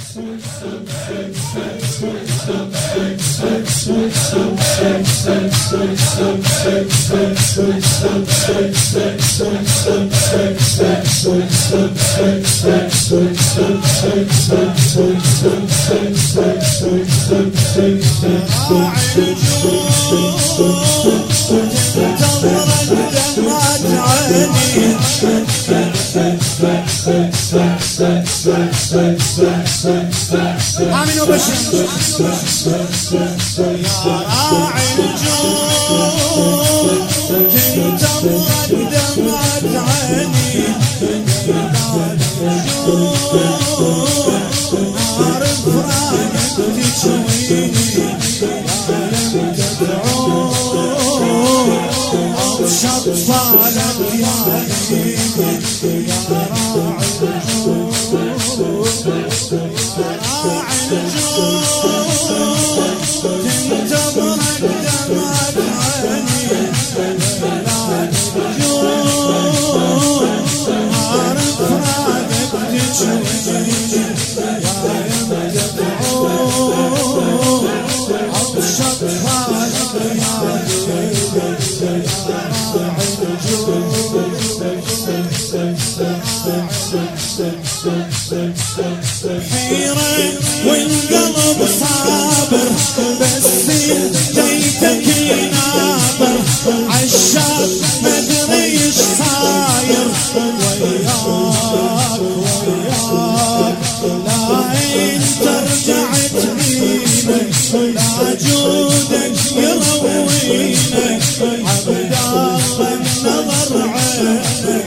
آمين وبشر يا راعي النجوم تنتظرك دمعة عيني نار فراقك تشويني ولم تدعون أبشط صالك يا عيني يا راعي النجوم حيرة والقلب صابر بس جيتك يناظر عالشاب مدري ايش صاير وياك لا انت رجعت بينك لا جودك يروينك عبد الله النظر عينك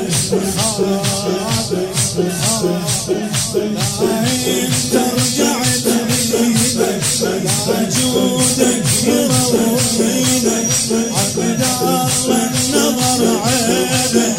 انت رجعت بينك لا جودك يروينك عبد الله النظر عينك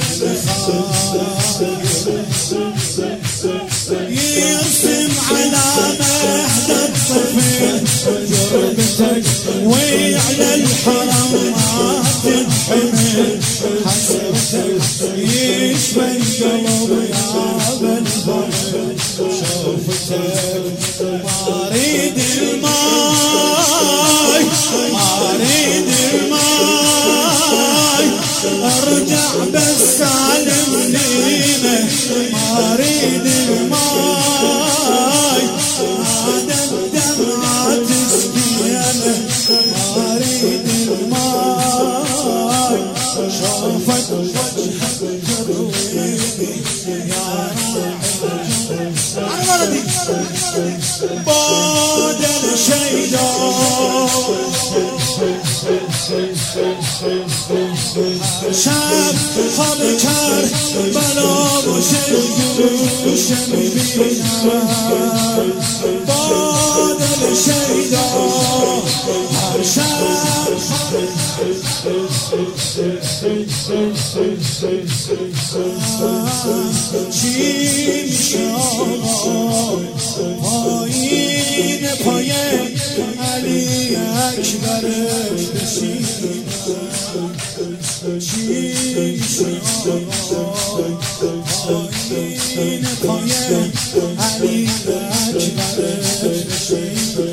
يرسم على مهد الطفل جربتك وعلى الحرم ما تنحمل حسرتك يشفى القلب يا بالفرد شوفتك ما اريد الماي ما اريد الماي ارجع بس سالم لينا ما اريد الماي هذا الدمعة تسقينا ما اريد الماي شوفت وجهك جرويني يا راعي بعد الشيدا شاب خلكر بلا وشيوش بينا بعد الشيدا شاب چین شاغای پایین پایین علی اکبر بشینم چین شاغای پایین پایین علی اکبر بشینم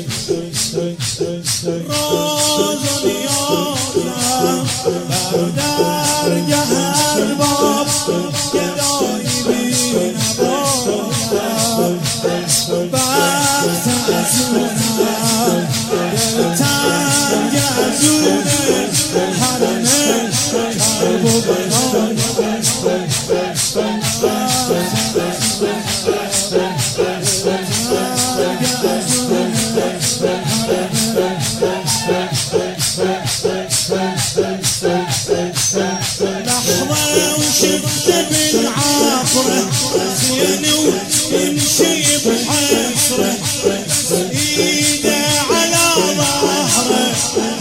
راز و نیازم بردرگه الباب گدایی بین بایم بخت ازونم دلتنگ ازونه حرمه کرب و بنایم زيني ويمشي بحسره ايده على ظهره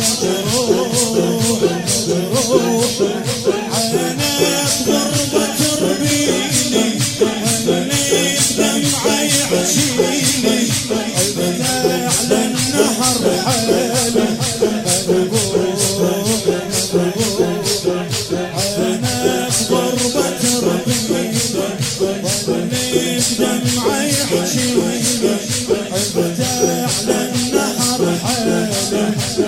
مجروح عينه بضربة ربيني خليك دمعه يحشيني عبده على النهر حالي عينك ضربة ربيني دمعة يحجيني عبت على النهر حالي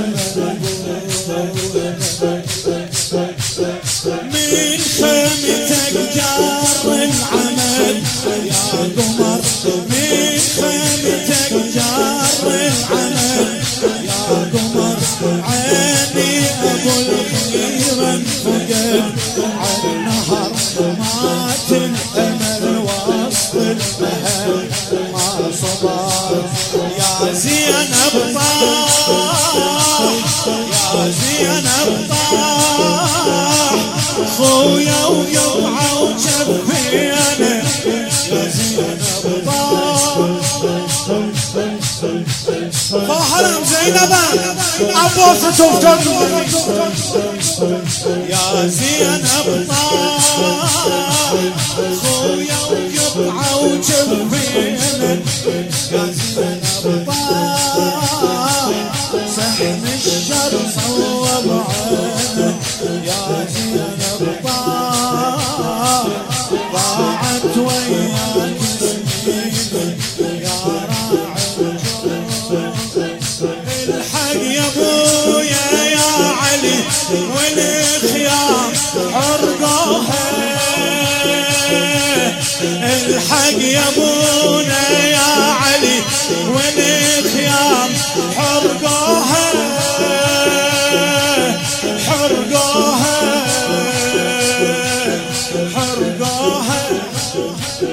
من خيمتك جار العمل يا قمر من خيمتك جار العمل يا قمر عيني ابو الخير انفقد على النهر ما تنحمل وسط المهل ما صبر يا زينب طاح يا زينب طاح خويا وقطعه وجفينه يا زينب طاح فحرم زينب عبوسة تفكر يا زينب طاح خويا وقطعه وجفينه يا زينب طاح سحن الشر صوب عينه يا زينب طاح ضاعت وياك سنيني يا راعي الحق يا ابويا يا علي والخيام حرقوها الحق يا ابونا يا علي والخيام حرقوها حرقوها حرقوها